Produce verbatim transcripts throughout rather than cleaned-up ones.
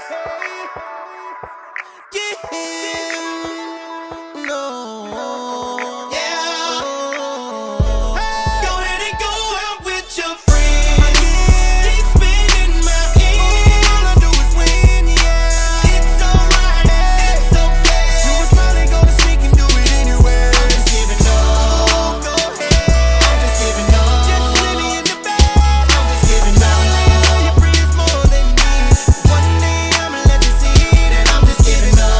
Yeah, no. Yeah. Go ahead and go out with your friends. Keep spinning my ends. All I do is win, yeah. It's alright, it's okay. You was probably gonna sneak and do it anyway. I'm just giving up. Go ahead. I'm just giving up. Just let me in the bed. I'm just giving up. Love your friends more than me. One day I'ma let you see that I'm just giving up.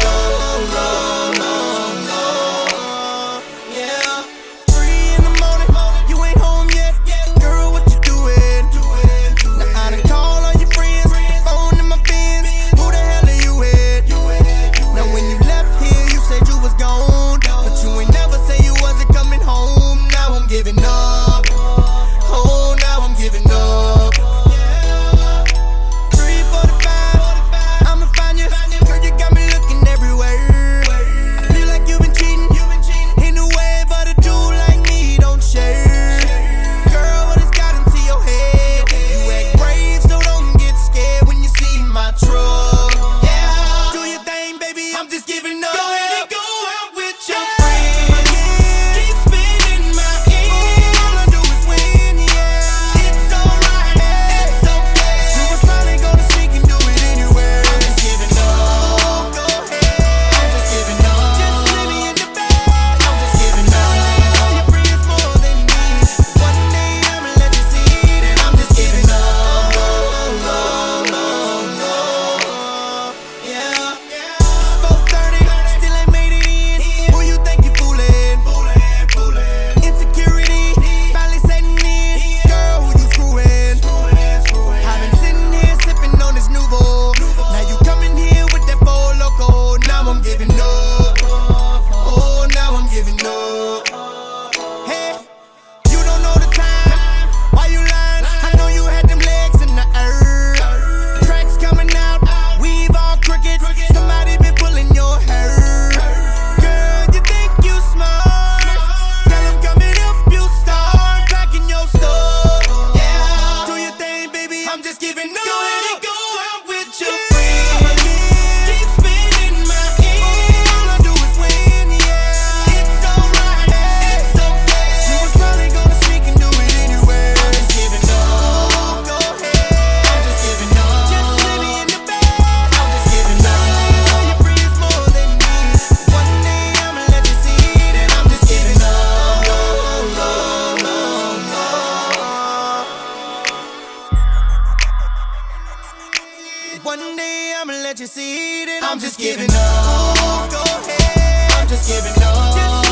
One day I'ma let you see it, and I'm just giving up. Go ahead, I'm just giving up. Just